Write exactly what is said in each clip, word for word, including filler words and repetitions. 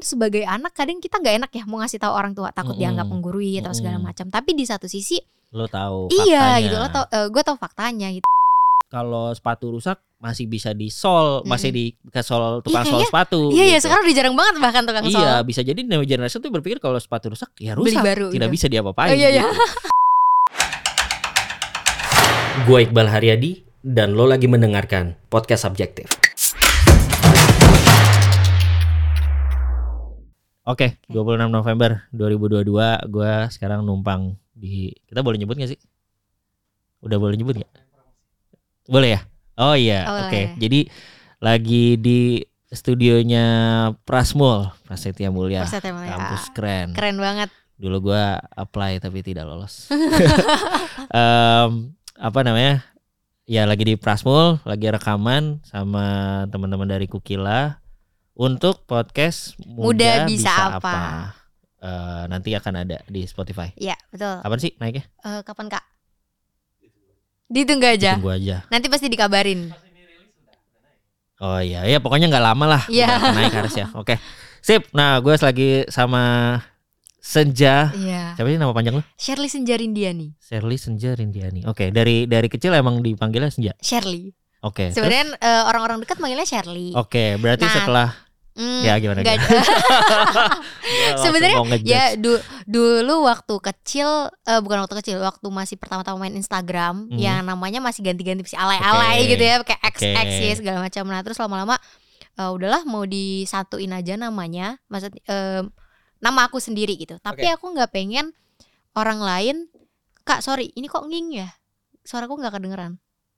sebagai anak kadang kita nggak enak ya mau ngasih tahu orang tua, takut Mm-mm. dianggap menggurui atau segala Mm-mm. macam. Tapi di satu sisi Lo tahu iya faktanya. gitu, lo tau, uh, gue tau faktanya gitu. Kalau sepatu rusak masih bisa di sol, Mm-mm. masih di ke sol tukang Iya, sol kayaknya- sepatu. Iya ya gitu. sekarang udah jarang banget bahkan tukang sol. Iya, bisa jadi new generation tuh berpikir kalau sepatu rusak ya Beli rusak, baru tidak gitu. bisa diapa-apain. Oh, iya, iya. gitu. Gue Iqbal Haryadi dan lo lagi mendengarkan podcast Subjektif. Oke, dua puluh enam November dua ribu dua puluh dua gue sekarang numpang di, kita boleh nyebut gak sih? Udah boleh nyebut gak? Boleh ya? Oh iya, Oh, oke. Okay. boleh. Jadi lagi di studionya Prasmul, Prasetya Mulia, Prasetya Mulia. kampus keren. Keren banget. Dulu gue apply tapi tidak lolos. um, apa namanya? Ya lagi di Prasmul, lagi rekaman sama teman-teman dari Kukila untuk podcast Muda, Muda Bisa Bisa, Apa. Apa. Uh, nanti akan ada di Spotify. Iya betul. Kapan sih naiknya? Uh, kapan kak? Ditunggu aja. Tunggu aja. Nanti pasti dikabarin. Oh iya, ya pokoknya nggak lama lah. Iya. Udah naik harus ya. Oke, sip. Nah, gue lagi sama Senja. Iya. Siapa sih nama panjang lu? Shirley Senjarindiani. Shirley Senja Rindiani. Oke, dari dari kecil emang dipanggilnya Senja. Shirley. Oke. Sebenarnya uh, orang-orang dekat manggilnya Shirley. Oke, berarti Nah, setelah Mm, ya gimana? gak, sebenarnya ya du, dulu waktu kecil uh, bukan waktu kecil waktu masih pertama-tama main Instagram Hmm. yang namanya masih ganti-ganti masih alay-alay Oke. gitu ya kayak X X Oke. ya segala macam. Nah terus lama-lama uh, udahlah mau disatuin aja namanya, maksud um, nama aku sendiri gitu. Tapi Oke. aku nggak pengen orang lain, Kak sorry ini kok nging ya, suaraku nggak kedengeran.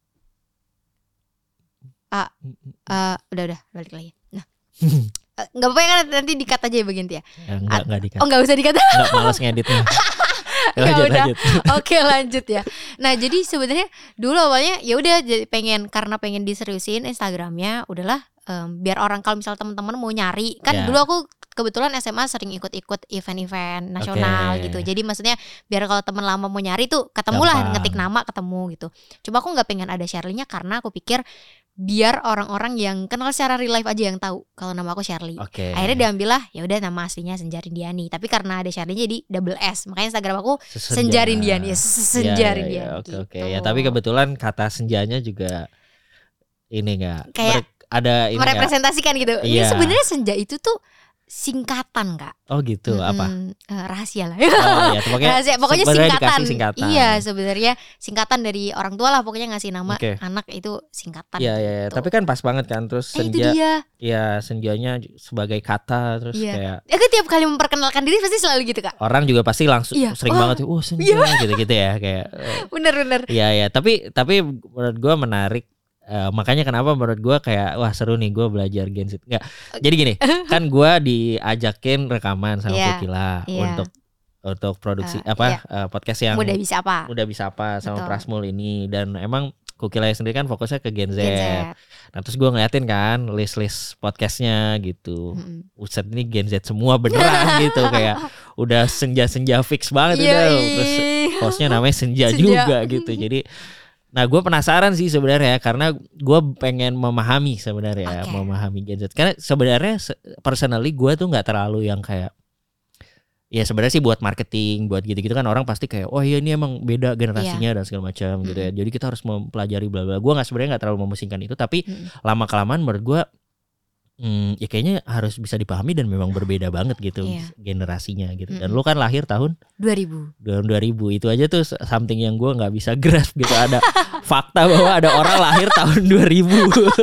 Ah, uh, udah udah balik lagi. Nah. Uh, nggak apa-apa ya kan nanti dikat aja ya bagian itu ya. Ya, enggak enggak dikat. Oh nggak usah dikat. Enggak, malas ngeditnya. Ya lanjut udah. lanjut. Oke lanjut ya. Nah jadi sebenarnya dulu awalnya ya udah jadi pengen karena pengen diseriusin Instagramnya, udahlah um, biar orang kalau misal teman-teman mau nyari kan Ya. dulu aku kebetulan S M A sering ikut-ikut event-event nasional Oke. gitu. Jadi maksudnya biar kalau teman lama mau nyari tuh ketemu lah, Gampang. ngetik nama ketemu gitu. Cuma aku nggak pengen ada Shirley-nya karena aku pikir biar orang-orang yang kenal secara real life aja yang tahu kalau nama aku Shirley. Oke. Akhirnya diambil lah ya udah nama aslinya Senja Rindiani. Tapi karena ada Shirley jadi double S. Makanya Instagram aku Senja Rindiani. Senja Ya, ya, ya, Rindiani. Oke oke gitu. ya, tapi kebetulan kata senjanya juga ini enggak Kayak ada ini nggak? merepresentasikan gitu. Ini Iya. sebenarnya Senja itu tuh singkatan Kak. Oh gitu, apa? Mm-mm, eh, rahasia lah. Oh iya, pokoknya Rahasia. Pokoknya sebenarnya singkatan. dikasih singkatan. Iya sebenarnya singkatan dari orang tua lah. Pokoknya ngasih nama Oke. anak itu singkatan. Iya iya, iya. gitu. Tapi kan pas banget kan, terus Eh, itu senja, dia. ya senjanya sebagai kata, terus Iya. kayak Aku tiap kali memperkenalkan diri pasti selalu gitu Kak. orang juga pasti langsung Iya. sering Oh, banget, oh senja gitu-gitu ya, kayak. eh, Bener-bener. Iya iya, tapi tapi menurut gue menarik. Eh, makanya kenapa menurut gue kayak wah seru nih gue belajar Gen Z. Enggak. Jadi gini, kan gue diajakin rekaman sama Iya, Kukila iya. untuk untuk produksi Eh, apa iya. eh, podcast yang Mudah bisa apa? udah bisa apa sama Betul. Prasmul ini, dan emang Kukila sendiri kan fokusnya ke Gen Z. Gen Z. Nah terus gue ngeliatin kan list-list podcastnya gitu. Mm-mm. Uset ini Gen Z semua beneran gitu, kayak udah senja-senja fix banget Iya, udah. ih. Terus hostnya namanya Senja, Senja. juga gitu. Jadi nah gue penasaran sih sebenarnya, karena gue pengen memahami sebenarnya, Oke. memahami Gen Z. Karena sebenarnya se- personally gue tuh nggak terlalu yang kayak, ya sebenarnya sih buat marketing, buat gitu-gitu kan orang pasti kayak, oh iya ini emang beda generasinya dan segala macam gitu ya. Jadi kita harus mempelajari bla bla. Gue nggak sebenarnya nggak terlalu memusingkan itu, tapi Mm-mm. lama kelamaan menurut gue, hmm, ya kayaknya harus bisa dipahami dan memang berbeda banget gitu Iya. generasinya gitu. Dan Mm-mm. lu kan lahir tahun dua ribu. tahun dua ribu, itu aja tuh something yang gue nggak bisa grasp gitu. Ada fakta bahwa ada orang lahir tahun dua ribu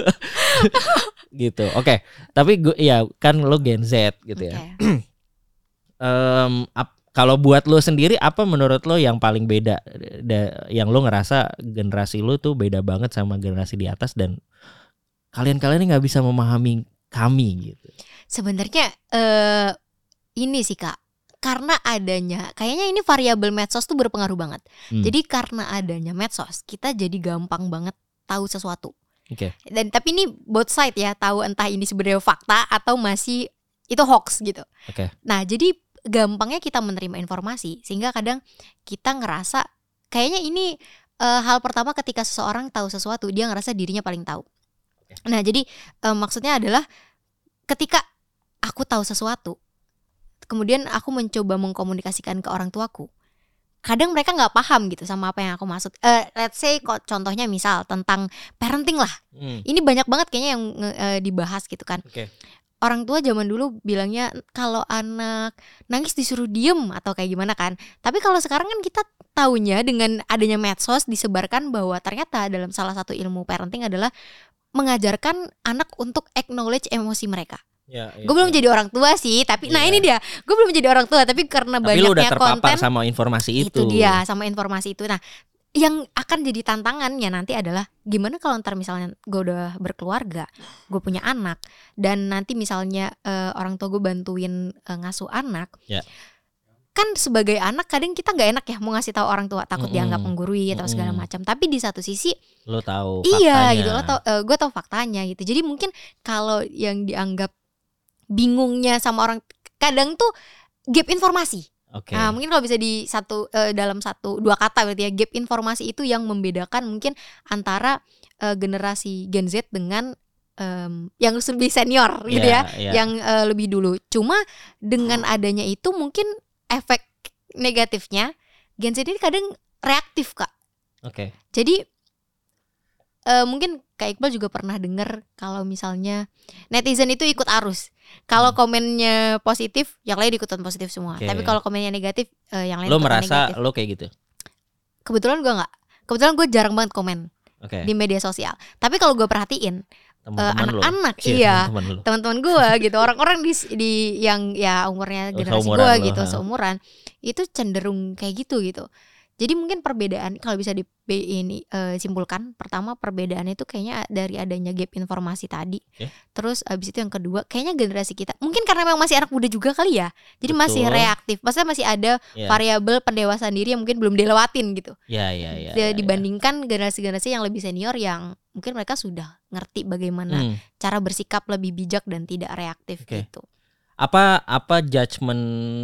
gitu. Oke, tapi gue ya kan lo Gen Z gitu ya. Oke. Em, ap- kalau buat lo sendiri apa menurut lo yang paling beda, da- yang lo ngerasa generasi lo tuh beda banget sama generasi di atas, dan kalian-kalian ini nggak bisa memahami kami gitu. Sebenarnya eh ini sih Kak, karena adanya kayaknya ini variabel medsos tuh berpengaruh banget. Hmm. Jadi karena adanya medsos kita jadi gampang banget tahu sesuatu. Oke. Dan tapi ini both side ya, tahu entah ini sebenarnya fakta atau masih itu hoax gitu. Oke. Nah jadi gampangnya kita menerima informasi sehingga kadang kita ngerasa kayaknya ini eh, hal pertama ketika seseorang tahu sesuatu dia ngerasa dirinya paling tahu. Nah jadi eh, maksudnya adalah ketika aku tahu sesuatu, kemudian aku mencoba mengkomunikasikan ke orang tuaku, kadang mereka nggak paham gitu sama apa yang aku maksud. Uh, let's say kok contohnya misal tentang parenting lah. Hmm. Ini banyak banget kayaknya yang uh, dibahas gitu kan. Okay. Orang tua zaman dulu bilangnya kalau anak nangis disuruh diem atau kayak gimana kan. Tapi kalau sekarang kan kita taunya dengan adanya medsos disebarkan bahwa ternyata dalam salah satu ilmu parenting adalah mengajarkan anak untuk acknowledge emosi mereka. Ya, ya, gue belum ya. jadi orang tua sih, tapi ya. nah ini dia, gue belum jadi orang tua, tapi karena tapi banyaknya konten sama informasi itu. Itu dia, sama informasi itu. Nah, yang akan jadi tantangannya nanti adalah gimana kalau ntar misalnya gue udah berkeluarga, gue punya anak, dan nanti misalnya uh, orang tua gue bantuin uh, ngasuh anak. Ya. Kan sebagai anak kadang kita nggak enak ya mau ngasih tahu orang tua, takut mm-hmm. dianggap menggurui atau mm-hmm. segala macam. Tapi di satu sisi lo tahu iya faktanya. gitu, lo tau, uh, gue tahu faktanya gitu. Jadi mungkin kalau yang dianggap bingungnya sama orang, kadang tuh gap informasi. Okay. Nah, mungkin kalau bisa di satu uh, dalam satu dua kata berarti ya, gap informasi itu yang membedakan mungkin antara uh, generasi Gen Z dengan um, yang lebih senior gitu yeah, ya, yeah. yang uh, lebih dulu. Cuma dengan adanya itu mungkin efek negatifnya Gen Z ini kadang reaktif, Kak. Oke. Okay. Jadi uh, mungkin Kak Iqbal juga pernah dengar kalau misalnya netizen itu ikut arus. Kalau hmm. komennya positif, yang lain ikutan positif semua. Okay. Tapi kalau komennya negatif, uh, yang lain lo ikutan merasa negatif. Lo kayak gitu? Kebetulan gue nggak. Kebetulan gue jarang banget komen okay. di media sosial. Tapi kalau gue perhatiin uh, anak-anak, lo. iya, teman-teman, teman-teman gue gitu, orang-orang di, di yang ya umurnya generasi oh, gue gitu, ha. seumuran, itu cenderung kayak gitu gitu. Jadi mungkin perbedaan kalau bisa di ini uh, simpulkan, pertama perbedaannya itu kayaknya dari adanya gap informasi tadi. Okay. Terus abis itu yang kedua, kayaknya generasi kita mungkin karena memang masih anak muda juga kali ya. Jadi Betul. masih reaktif. Maksudnya masih ada yeah. variabel pendewasaan diri yang mungkin belum dilewatin gitu. Iya yeah, iya yeah, yeah, dibandingkan yeah. generasi-generasi yang lebih senior yang mungkin mereka sudah ngerti bagaimana hmm. cara bersikap lebih bijak dan tidak reaktif okay. gitu. Apa apa judgement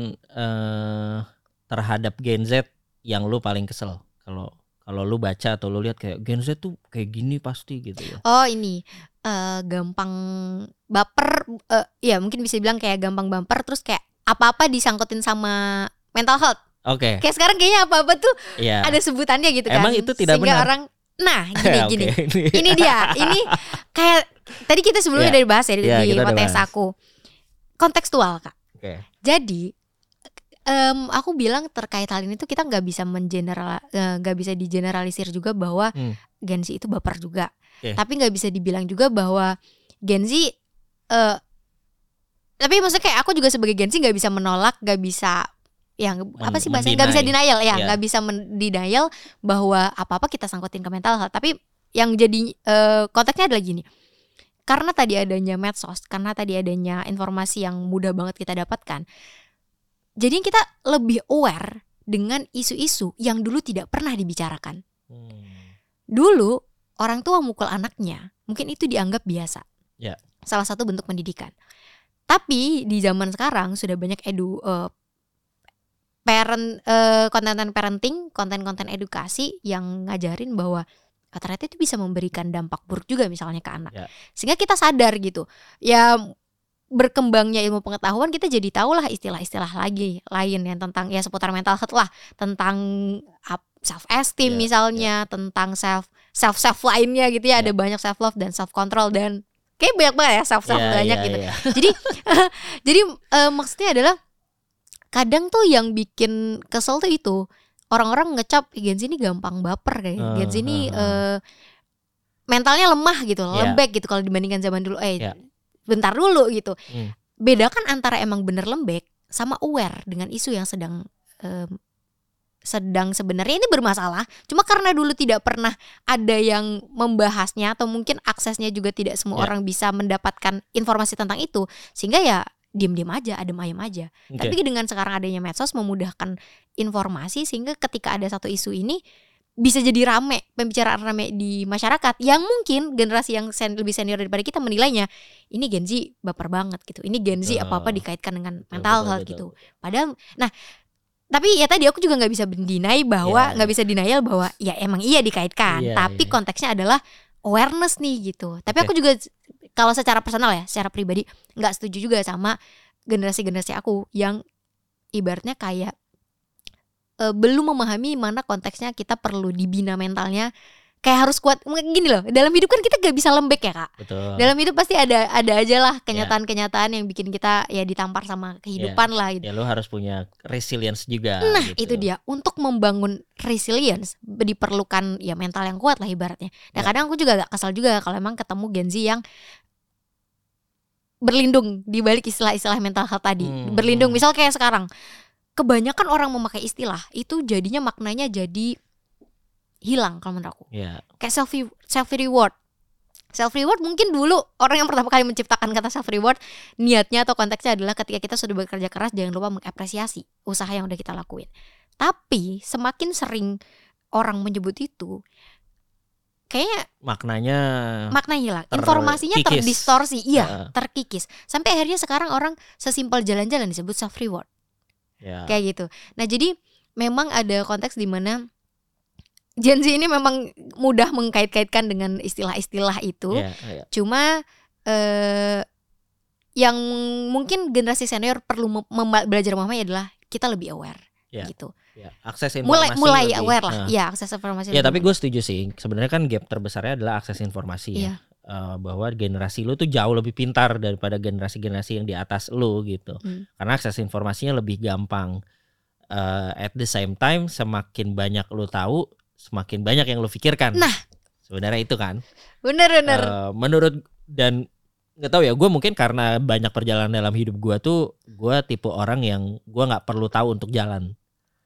uh, terhadap Gen Z yang lu paling kesel kalau kalau lu baca atau lu lihat kayak Gen Z tuh kayak gini pasti gitu ya? Oh ini uh, gampang baper, uh, ya mungkin bisa bilang kayak gampang baper, terus kayak apa-apa disangkutin sama mental health. Oke. Okay. Kayak sekarang kayaknya apa-apa tuh yeah. ada sebutannya gitu kan. Emang itu tidak sehingga benar. Orang, nah gini gini, okay. ini dia, ini kayak tadi kita sebelumnya yeah. dari bahas ya yeah, di podcast aku kontekstual, Kak. Oke. Okay. Jadi Um, aku bilang terkait hal ini tuh kita nggak bisa mengeneral, nggak uh, bisa digeneralisir juga bahwa hmm. Gen Z itu baper juga. Okay. Tapi nggak bisa dibilang juga bahwa Gen Z, uh, tapi maksudnya kayak aku juga sebagai Gen Z nggak bisa menolak, nggak bisa yang Men- apa sih bahasanya nggak bisa denial ya, nggak yeah. bisa men- denial bahwa apa-apa kita sangkutin ke mental health. Tapi yang jadi uh, konteksnya adalah gini. Karena tadi adanya medsos, karena tadi adanya informasi yang mudah banget kita dapatkan. Jadi kita lebih aware dengan isu-isu yang dulu tidak pernah dibicarakan. Hmm. Dulu orang tua mukul anaknya, mungkin itu dianggap biasa. Yeah. Salah satu bentuk pendidikan. Tapi di zaman sekarang sudah banyak edu uh, parent uh, konten parenting, konten-konten edukasi yang ngajarin bahwa uh, ternyata itu bisa memberikan dampak buruk juga misalnya ke anak. Yeah. Sehingga kita sadar gitu. Ya berkembangnya ilmu pengetahuan kita jadi tahulah istilah-istilah lagi lain yang tentang ya seputar mental health lah, tentang self esteem yeah, misalnya, yeah. tentang self self self lainnya gitu ya, yeah. ada banyak self love dan self control dan kayak banyak banget ya self self yeah, banyak yeah, gitu. Yeah. Jadi jadi uh, maksudnya adalah kadang tuh yang bikin kesel tuh itu orang-orang ngecap Gen Z ini gampang baper kayak uh, Gen Z ini uh, uh. Uh, mentalnya lemah gitu, yeah. lembek gitu kalau dibandingkan zaman dulu. Eh yeah. bentar dulu gitu. Hmm. Bedakan antara emang bener lembek sama aware dengan isu yang sedang um, sedang sebenarnya ini bermasalah. Cuma karena dulu tidak pernah ada yang membahasnya atau mungkin aksesnya juga tidak semua yeah. orang bisa mendapatkan informasi tentang itu, sehingga ya diam-diam aja, adem ayem aja. Okay. Tapi dengan sekarang adanya medsos memudahkan informasi sehingga ketika ada satu isu ini bisa jadi rame, pembicaraan rame di masyarakat yang mungkin generasi yang sen- lebih senior daripada kita menilainya ini Gen Z baper banget gitu. Ini Gen Z apa-apa dikaitkan dengan mental health gitu. Padahal nah tapi ya tadi aku juga nggak bisa deny bahwa nggak yeah. bisa denial bahwa ya emang iya dikaitkan. Yeah, tapi yeah. konteksnya adalah awareness nih gitu. Tapi okay. aku juga kalau secara personal ya, secara pribadi nggak setuju juga sama generasi-generasi aku yang ibaratnya kayak uh, belum memahami mana konteksnya kita perlu dibina mentalnya. Kayak harus kuat gini loh. Dalam hidup kan kita gak bisa lembek ya kak. Betul. Dalam hidup pasti ada ada aja lah kenyataan-kenyataan yang bikin kita ya ditampar sama kehidupan ya, lah gitu. Ya lo harus punya resilience juga. Nah gitu. itu dia. Untuk membangun resilience diperlukan ya mental yang kuat lah ibaratnya. Nah ya. Kadang aku juga agak kesal juga kalau emang ketemu Gen Z yang berlindung di balik istilah-istilah mental health tadi. Hmm. Berlindung misal kayak sekarang. Kebanyakan orang memakai istilah itu jadinya maknanya jadi hilang kalau menurut aku. Yeah. Kayak self self reward. Self reward mungkin dulu orang yang pertama kali menciptakan kata self reward niatnya atau konteksnya adalah ketika kita sudah bekerja keras jangan lupa mengapresiasi usaha yang udah kita lakuin. Tapi semakin sering orang menyebut itu kayaknya maknanya maknanya hilang, informasinya terdistorsi, iya, uh. terkikis. Sampai akhirnya sekarang orang sesimpel jalan-jalan disebut self reward. Yeah. Kayak gitu. Nah, jadi memang ada konteks di mana Gen Z ini memang mudah mengkait-kaitkan dengan istilah-istilah itu. Yeah, yeah. Cuma eh, yang mungkin generasi senior perlu mem- belajar memahami adalah kita lebih aware, yeah. gitu. Yeah. Akses informasi mulai mulai lebih, aware lah, uh. ya akses informasi. Ya tapi gue setuju sih. Sebenarnya kan gap terbesarnya adalah akses informasi. Yeah. Ya. Uh, bahwa generasi lu tuh jauh lebih pintar daripada generasi-generasi yang di atas lu gitu. Hmm. Karena akses informasinya lebih gampang. Uh, at the same time semakin banyak lu tahu, semakin banyak yang lu pikirkan. Nah, sebenarnya itu kan. Bener-bener. Uh, menurut dan nggak tahu ya, gue mungkin karena banyak perjalanan dalam hidup gue tuh, gue tipe orang yang gue nggak perlu tahu untuk jalan.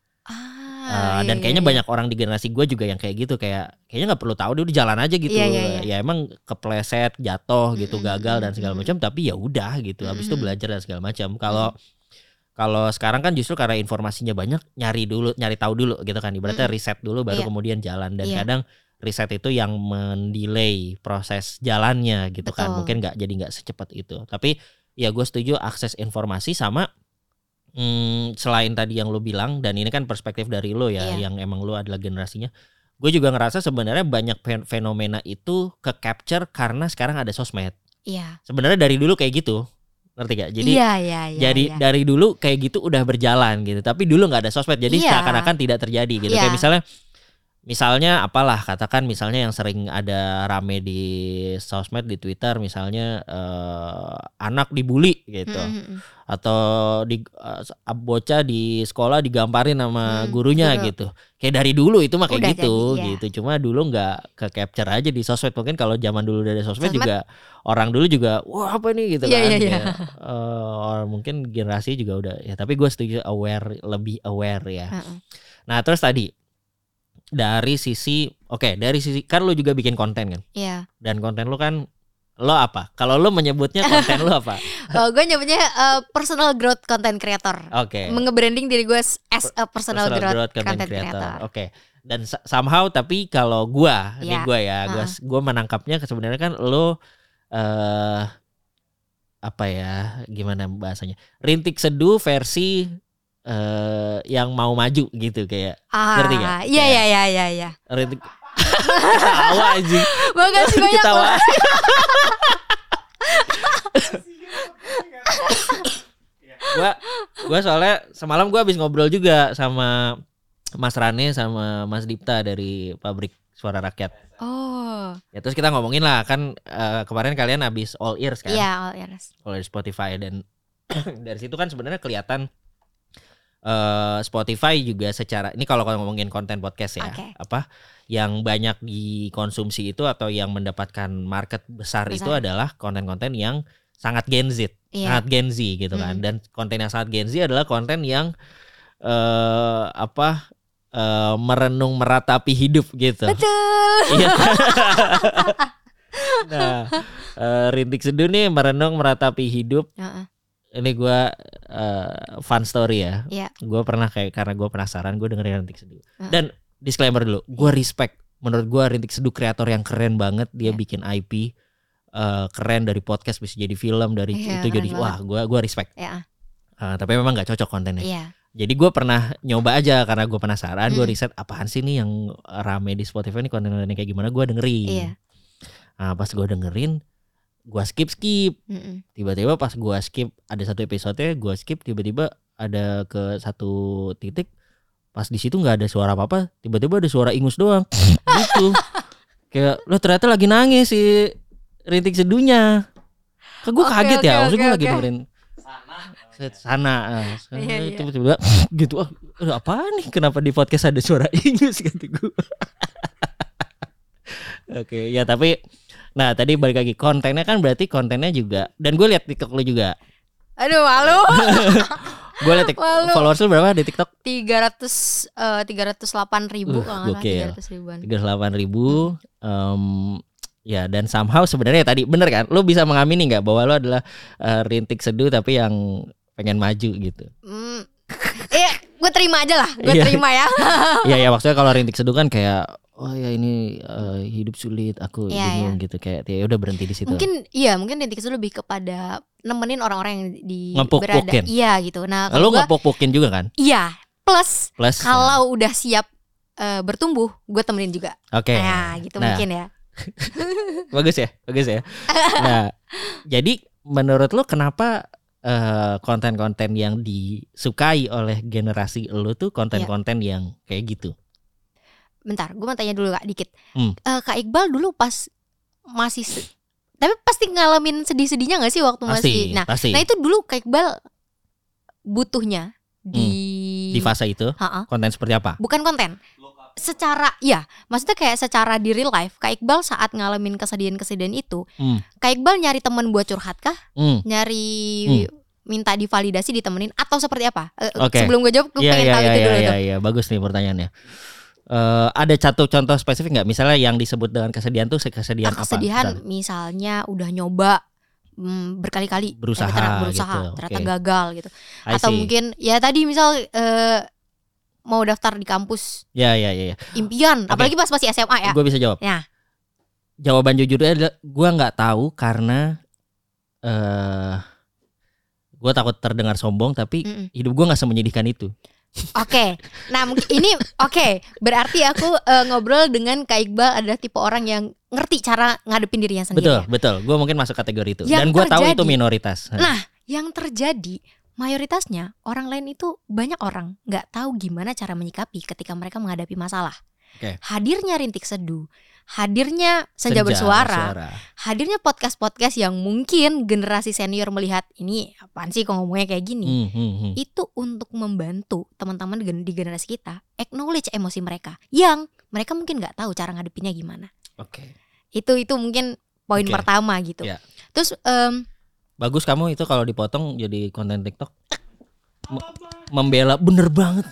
Ah, uh, dan iya, kayaknya iya. banyak orang di generasi gue juga yang kayak gitu, kayak kayaknya nggak perlu tahu, dia udah jalan aja gitu. Iya, iya, iya. Ya emang kepleset, jatuh gitu, Mm-mm, gagal dan segala macam, tapi ya udah gitu. Habis itu belajar dan segala macam. Kalau Kalau sekarang kan justru karena informasinya banyak, nyari dulu, nyari tahu dulu gitu kan. Ibaratnya mm-hmm. riset dulu baru yeah. kemudian jalan. Dan yeah. kadang riset itu yang mendelay proses jalannya gitu. Betul. Kan. Mungkin nggak jadi nggak secepat itu. Tapi ya gue setuju akses informasi sama hmm, selain tadi yang lo bilang, dan ini kan perspektif dari lo ya, yeah. yang emang lo adalah generasinya. Gue juga ngerasa sebenarnya banyak fenomena itu ke capture karena sekarang ada sosmed. Iya. Yeah. Sebenarnya dari dulu kayak gitu. Ngerti gak? Jadi iya, iya, iya, jadi iya. dari dulu kayak gitu udah berjalan gitu. Tapi dulu nggak ada sosmed, jadi iya. seakan-akan tidak terjadi gitu. Iya. Kayak misalnya, misalnya apalah katakan misalnya yang sering ada rame di sosmed di Twitter, misalnya uh, anak dibully gitu, mm-hmm. atau di uh, bocah di sekolah digamparin sama mm, gurunya betul. Gitu. Kayak dari dulu itu mah kayak gitu, jadi, iya. gitu. Cuma dulu nggak ke capture aja di sosmed. Mungkin kalau zaman dulu dari sosmed, sosmed juga orang dulu juga wah apa nih gitu yeah, kan. Yeah, yeah. Uh, mungkin generasi juga udah ya. Tapi gue setuju aware, lebih aware ya. Uh-uh. Nah terus tadi dari sisi oke okay, dari sisi kan lu juga bikin konten kan. Iya. Yeah. Dan konten lu kan lo apa? Kalau lo menyebutnya konten lo apa? Oh, gue nyebutnya uh, personal growth content creator. Oke. Okay. Nge-branding diri gue as a personal, personal growth, growth content, content creator. creator. Oke. Okay. Dan somehow tapi kalau gue, yeah. ini gue ya, gue uh-huh. gue menangkapnya sebenarnya kan lo uh, apa ya? Gimana bahasanya? Rintik Seduh versi uh, yang mau maju gitu kayak. Ah, ngerti gak? Iya iya iya iya iya. Rintik ketawa aja. Makasih banyak. Ketawa. Gua gua soalnya semalam gua habis ngobrol juga sama Mas Rane sama Mas Dipta dari Pabrik Suara Rakyat. Oh. Ya terus kita ngomongin lah kan uh, kemarin kalian habis All Ears kan? Iya, All Ears. All Ears Spotify, dan dari situ kan sebenarnya kelihatan Uh, Spotify juga secara ini kalau ngomongin konten podcast ya, okay. apa yang banyak dikonsumsi itu atau yang mendapatkan market besar, besar. Itu adalah konten-konten yang sangat Gen Z, yeah. sangat Gen Z gitu mm. kan. Dan konten yang sangat Gen Z adalah konten yang uh, apa uh, merenung meratapi hidup gitu. Betul. Nah, uh, Rintik Seduh nih merenung meratapi hidup. Uh-uh. Ini gue uh, fun story ya. Yeah. Gue pernah kayak karena gue penasaran, gue dengerin Rintik Seduh. Uh. Dan disclaimer dulu, gue respect. Menurut gue Rintik Seduh kreator yang keren banget. Dia yeah. bikin I P uh, keren, dari podcast bisa jadi film, dari yeah, itu jadi banget. Wah gue gue respect. Yeah. Uh, tapi memang nggak cocok kontennya. Yeah. Jadi gue pernah nyoba aja karena gue penasaran. Mm. Gue riset apaan sih nih yang rame di Spotify ini, konten-kontennya kayak gimana. Gue dengerin. Yeah. Nah, pas gue dengerin, gua skip skip. Mm-mm. Tiba-tiba pas gua skip ada satu episode gua skip, tiba-tiba ada ke satu titik pas di situ nggak ada suara apa-apa, tiba-tiba ada suara ingus doang. Gitu. Kayak lo ternyata lagi nangis si rintik seduhnya. Kan gue Oke, kaget oke, ya, maksud oke, gue lagi oke. dengerin sana, uh, sana Iya, iya. tiba-tiba gitu, ah apa nih, kenapa di podcast ada suara ingus kata gue. Oke, ya tapi, nah tadi balik lagi kontennya kan berarti kontennya juga, dan gue lihat TikTok lu juga. Aduh malu. Gue lihat tik- Malu. followers lu berapa di TikTok? tiga ratus eh, tiga ratus delapan ribu Uh, kalau nggak salah, gokil. tiga ratus ribuan. tiga puluh delapan ribu. Um, ya dan somehow sebenarnya tadi bener kan, lu bisa mengamini nggak bahwa lu adalah uh, rintik seduh tapi yang pengen maju gitu? Hmm. Eh, gue terima aja lah, gue Iya. terima ya. Iya ya, maksudnya kalau rintik seduh kan kayak oh ya ini uh, hidup sulit, aku Iya, bingung gitu, kayak ya udah berhenti di situ. Mungkin iya, mungkin rintik itu lebih kepada nemenin orang-orang yang di Ngepuk-pukin. berada. Iya gitu. Nah, Lu kalau gua ngepok-pokin juga kan? iya, plus Plus kalau udah siap eh, bertumbuh, gue temenin juga. oke. Nah, gitu Nah, mungkin ya. bagus ya, bagus ya. Nah, jadi menurut lu kenapa eh, konten-konten yang disukai oleh generasi lu tuh konten-konten yang kayak gitu? Bentar, gue mau tanya dulu Kak dikit. Hmm. Eh, Kak Iqbal dulu pas masih se- tapi pasti ngalamin sedih-sedihnya gak sih waktu Pasti, masih. Nah, pasti. nah itu dulu Kak Iqbal butuhnya di Di fase itu Ha-ha. konten seperti apa? bukan konten. Secara ya, maksudnya kayak secara di real life, Kak Iqbal saat ngalamin kesedihan-kesedihan itu, Hmm. Kak Iqbal nyari teman buat curhat kah? Hmm. Nyari Hmm. minta divalidasi ditemenin atau seperti apa? Eh, Oke. Sebelum gue jawab, gue Iya pengen iya tahu iya itu dulu iya tuh. iya, bagus nih pertanyaannya. Eh, ada satu contoh spesifik nggak? Misalnya yang disebut dengan kesedihan tuh kesedihan Ah, apa? kesedihan Misalnya. misalnya udah nyoba hmm, berkali-kali Berusaha tapi ternyata berusaha gitu, ternyata oke. gagal gitu. I Atau see. mungkin ya tadi misal eh, mau daftar di kampus Ya ya ya. ya. impian, Oke. apalagi pas masih S M A ya. Gue bisa jawab. Ya. Jawaban jujurnya adalah gue nggak tahu karena eh gue takut terdengar sombong, tapi Mm-mm. hidup gue nggak semenyedihkan itu. Oke, nah mungkin ini oke, berarti aku eh, ngobrol dengan Kak Iqbal adalah tipe orang yang ngerti cara ngadepin dirinya sendiri. Betul ya? betul. Gue mungkin masuk kategori itu. Yang Dan gue tahu terjadi- itu minoritas. Nah, yang terjadi mayoritasnya orang lain itu banyak orang nggak tahu gimana cara menyikapi ketika mereka menghadapi masalah. Oke. Hadirnya rintik seduh, hadirnya senja, Senja bersuara, bersuara. hadirnya podcast-podcast yang mungkin generasi senior melihat ini apaan sih kok ngomongnya kayak gini. Hmm, hmm, hmm. Itu untuk membantu teman-teman di di generasi kita acknowledge emosi mereka yang mereka mungkin nggak tahu cara ngadepinnya gimana. Oke. Itu itu mungkin poin Oke. pertama gitu. Ya. Terus em, Bagus kamu itu kalau dipotong jadi konten TikTok. M- membela bener banget.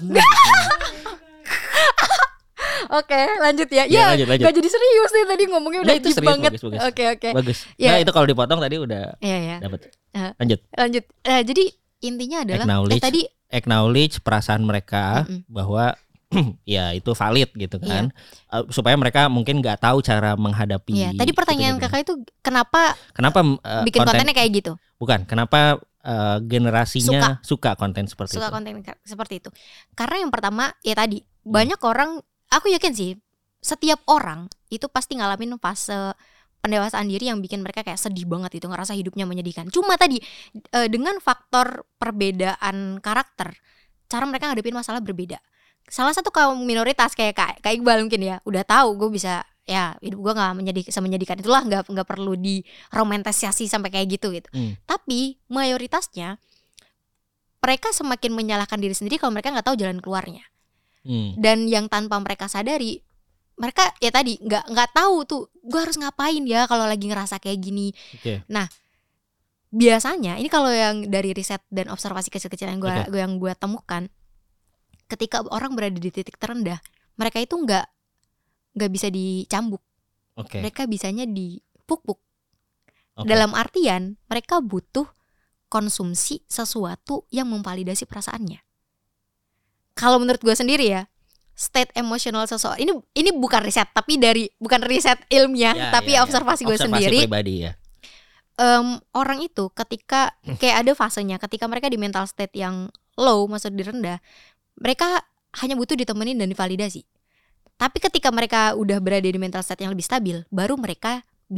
oke lanjut ya. Ya, Ya, lanjut, lanjut. nggak jadi serius nih tadi ngomongnya udah Nah, itu deep serius, banget. bagus, bagus. Oke oke. Bagus. Ya. Nah itu kalau dipotong tadi udah Iya ya. dapat. Uh, Lanjut. Lanjut. Nah, jadi intinya adalah eh, Acknowledge. tadi Acknowledge perasaan mereka Mm-mm. bahwa ya itu valid gitu kan. Iya. Uh, supaya mereka mungkin nggak tahu cara menghadapi. ya, tadi pertanyaan itu gitu. kakak itu kenapa Kenapa uh, bikin konten, kontennya kayak gitu? bukan? Kenapa uh, generasinya suka, konten seperti Suka itu? konten ka- seperti itu. Karena yang pertama ya tadi banyak orang, aku yakin sih setiap orang itu pasti ngalamin fase pendewasaan diri yang bikin mereka kayak sedih banget itu, ngerasa hidupnya menyedihkan. Cuma tadi eh, dengan faktor perbedaan karakter, cara mereka ngadepin masalah berbeda. Salah satu kaum minoritas kayak Kak, Kak Iqbal mungkin ya udah tahu gue bisa ya hidup gue nggak menyedih semenyedihkan itulah, nggak nggak perlu diromantisasi sampai kayak gitu gitu. Hmm. Tapi mayoritasnya mereka semakin menyalahkan diri sendiri kalau mereka nggak tahu jalan keluarnya. Hmm. Dan yang tanpa mereka sadari, mereka ya tadi nggak nggak tahu tuh gue harus ngapain ya kalau lagi ngerasa kayak gini. Oke. Nah biasanya ini kalau yang dari riset dan observasi kecil-kecil yang gue Oke. yang gue temukan, ketika orang berada di titik terendah, mereka itu nggak nggak bisa dicambuk, Oke. mereka bisanya dipuk-puk. Oke. Dalam artian mereka butuh konsumsi sesuatu yang memvalidasi perasaannya. Kalau menurut gue sendiri ya, state emosional seseorang ini ini bukan riset tapi dari bukan riset ilmiah Ya, tapi ya, ya. observasi gue Observasi sendiri. pribadi ya. Em, orang itu ketika kayak ada fasenya ketika mereka di mental state yang low, maksud di rendah, mereka hanya butuh ditemenin dan divalidasi. Tapi ketika mereka udah berada di mental state yang lebih stabil, baru mereka bisa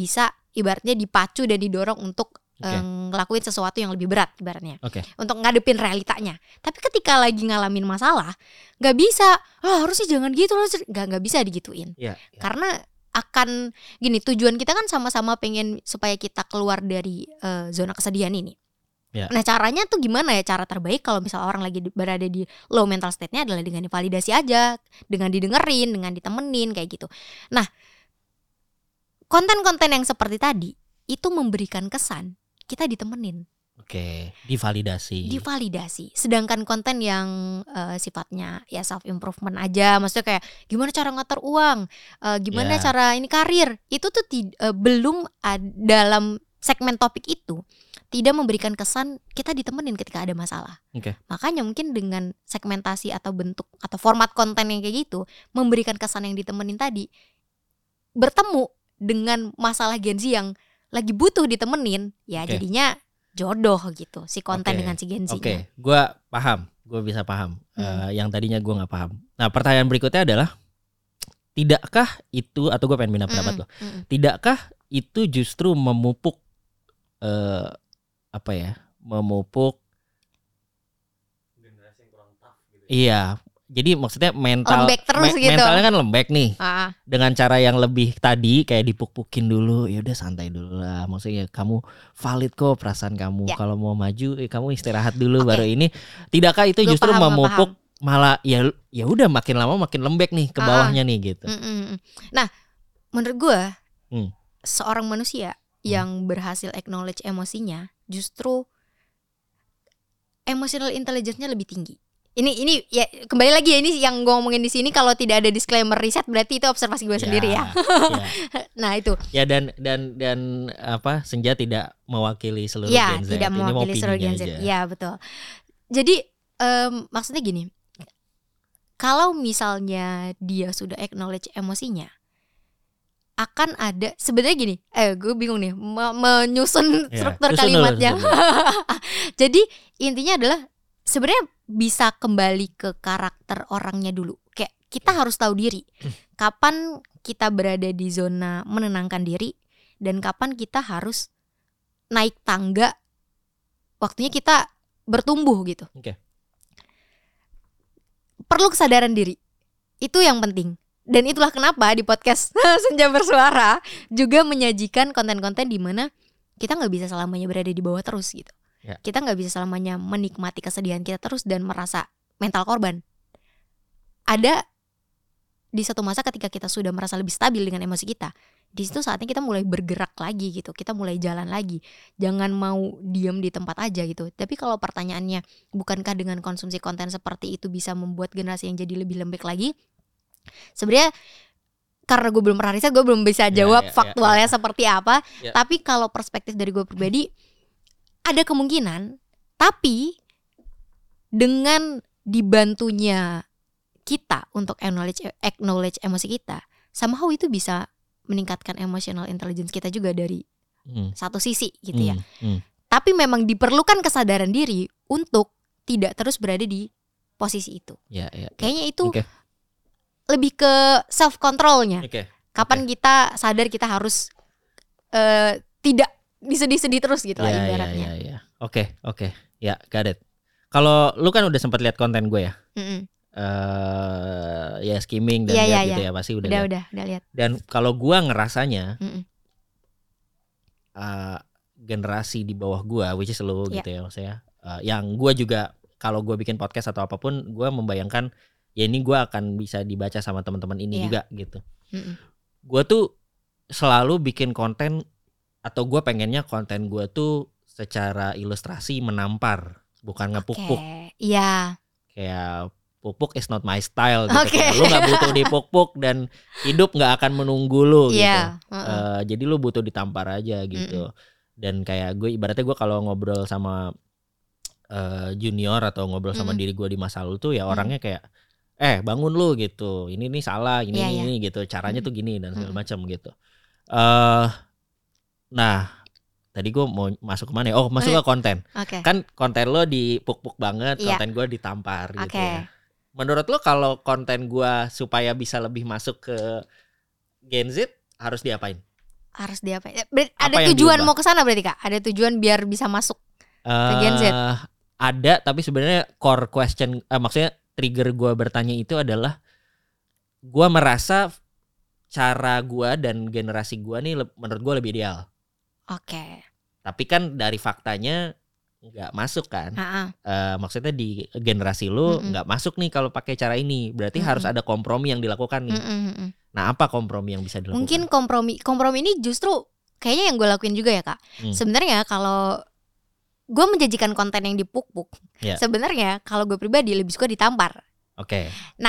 ibaratnya dipacu dan didorong untuk Okay. um, ngelakuin sesuatu yang lebih berat ibaratnya, okay. untuk ngadepin realitanya. Tapi ketika lagi ngalamin masalah, nggak bisa, oh, harusnya jangan gitu loh, nggak nggak bisa digituin. Yeah, yeah. Karena akan gini, tujuan kita kan sama-sama pengen supaya kita keluar dari uh, zona kesedihan ini. Yeah. Nah caranya tuh gimana ya? Cara terbaik kalau misalnya orang lagi berada di low mental state-nya adalah dengan divalidasi aja, dengan didengerin, dengan ditemenin kayak gitu. Nah konten-konten yang seperti tadi itu memberikan kesan kita ditemenin. Oke, divalidasi. Divalidasi. Sedangkan konten yang uh, sifatnya ya self improvement aja, maksudnya kayak gimana cara ngatur uang, uh, gimana yeah. cara ini karir, itu tuh ti- uh, belum ad- dalam segmen topik itu tidak memberikan kesan kita ditemenin ketika ada masalah. Okay. Makanya mungkin dengan segmentasi atau bentuk atau format konten yang kayak gitu memberikan kesan yang ditemenin tadi, bertemu dengan masalah Gen Z yang lagi butuh ditemenin, ya okay. jadinya jodoh gitu si konten okay. dengan si Gen Z-nya. Oke, okay. gue paham, gue bisa paham. Hmm. Uh, yang tadinya gue nggak paham. Nah, pertanyaan berikutnya adalah, tidakkah itu, atau gue pengen minta pendapat mm-hmm. lo, mm-hmm. tidakkah itu justru memupuk uh, apa ya, memupuk generasi yang kurang tough gitu. Iya. Jadi maksudnya mental lembek terus me- gitu. Mentalnya kan lembek nih. Ah. Dengan cara yang lebih tadi kayak dipuk-pukin dulu, ya udah santai dulu lah. Maksudnya kamu valid kok perasaan kamu. Ya. Kalau mau maju, eh, kamu istirahat dulu okay. baru ini. Tidakkah itu lu justru paham, memupuk malah ya ya udah makin lama makin lembek nih ke bawahnya ah. nih gitu. Mm-mm. Nah, menurut gue hmm. seorang manusia hmm. yang berhasil acknowledge emosinya justru emotional intelligence-nya lebih tinggi. Ini ini ya kembali lagi ya, ini yang gue ngomongin di sini kalau tidak ada disclaimer riset berarti itu observasi gue ya, sendiri ya. ya. Nah itu. Ya dan dan dan apa Senja tidak mewakili seluruh ya, Gen Z. tidak mewakili seluruh Gen Z. Ya betul. Jadi um, maksudnya gini, kalau misalnya dia sudah acknowledge emosinya, akan ada sebenarnya gini. Eh gue bingung nih me- menyusun ya, struktur kalimatnya. Dulu, Jadi intinya adalah sebenarnya bisa kembali ke karakter orangnya dulu. Kayak kita harus tahu diri. Kapan kita berada di zona menenangkan diri dan kapan kita harus naik tangga. Waktunya kita bertumbuh gitu. Okay. Perlu kesadaran diri. Itu yang penting. Dan itulah kenapa di podcast Senja Bersuara juga menyajikan konten-konten di mana kita nggak bisa selamanya berada di bawah terus gitu. Ya. Kita gak bisa selamanya menikmati kesedihan kita terus dan merasa mental korban. Ada di satu masa ketika kita sudah merasa lebih stabil dengan emosi kita, di situ saatnya kita mulai bergerak lagi gitu. Kita mulai jalan lagi. Jangan mau diam di tempat aja gitu. Tapi kalau pertanyaannya, bukankah dengan konsumsi konten seperti itu bisa membuat generasi yang jadi lebih lembek lagi? Sebenarnya karena gue belum pernah riset, gue belum bisa jawab ya, ya, faktualnya ya, ya. seperti apa ya. Tapi kalau perspektif dari gue pribadi, ada kemungkinan, tapi dengan dibantunya kita untuk acknowledge, acknowledge emosi kita, somehow itu bisa meningkatkan emotional intelligence kita juga dari hmm. satu sisi gitu ya. Hmm. Hmm. Tapi memang diperlukan kesadaran diri untuk tidak terus berada di posisi itu. Ya, ya, ya. Kayaknya itu okay. lebih ke self controlnya. Okay. Kapan okay. kita sadar kita harus uh, tidak disedih-sedih terus gitu lah ya, ibaratnya. Ya, ya, ya. Oke, oke. Ya, got it. Kalau lu kan udah sempat lihat konten gue ya. Mm-mm. Uh, ya skimming dan ya, lihat ya, gitu ya. ya pasti udah udah, lihat. udah, udah lihat. Dan kalau gue ngerasanya uh, generasi di bawah gue, which is lu ya. gitu ya maksudnya. Uh, yang gue juga kalau gue bikin podcast atau apapun, gue membayangkan ya ini gue akan bisa dibaca sama teman-teman ini ya. juga gitu. Gue tuh selalu bikin konten atau gue pengennya konten gue tuh secara ilustrasi menampar, bukan ngepuk-puk. Iya. Okay. Kayak puk-puk is not my style gitu. Okay. Lu nggak butuh dipuk-puk dan hidup nggak akan menunggu lu gitu. Yeah. Uh-uh. Uh, jadi lu butuh ditampar aja gitu. Mm-mm. Dan kayak gue ibaratnya gue kalau ngobrol sama uh, junior atau ngobrol sama Mm-mm. diri gue di masa lalu tuh ya Mm-mm. orangnya kayak eh bangun lu gitu. Ini nih salah, ini yeah, ini yeah. gitu. Caranya Mm-mm. tuh gini dan segala macam gitu. Uh, Nah, tadi gue mau masuk kemana ya? Oh, masuk ke konten. Okay. Kan konten lo dipuk-puk banget, yeah. konten gue ditampar okay. gitu ya. Menurut lo kalau konten gue supaya bisa lebih masuk ke Gen Z harus diapain? Harus di apa? Ber- Apa ada yang tujuan diubah? mau ke sana berarti Kak? Ada tujuan biar bisa masuk ke Gen Z? Eh, ada, tapi sebenarnya core question, eh, maksudnya trigger gue bertanya itu adalah gue merasa cara gue dan generasi gue nih le- menurut gue lebih ideal. Oke. Tapi kan dari faktanya nggak masuk kan. Ha-ha. Eh, maksudnya di generasi lu Mm-mm. nggak masuk nih kalau pakai cara ini. Berarti Mm-mm. harus ada kompromi yang dilakukan nih. Mm-mm, mm-mm. Nah, apa kompromi yang bisa dilakukan? Mungkin kompromi kompromi ini justru kayaknya yang gue lakuin juga ya Kak. Hmm. Sebenarnya kalau gue menjanjikan konten yang dipuk-puk, Ya. sebenarnya kalau gue pribadi lebih suka ditampar. Oke.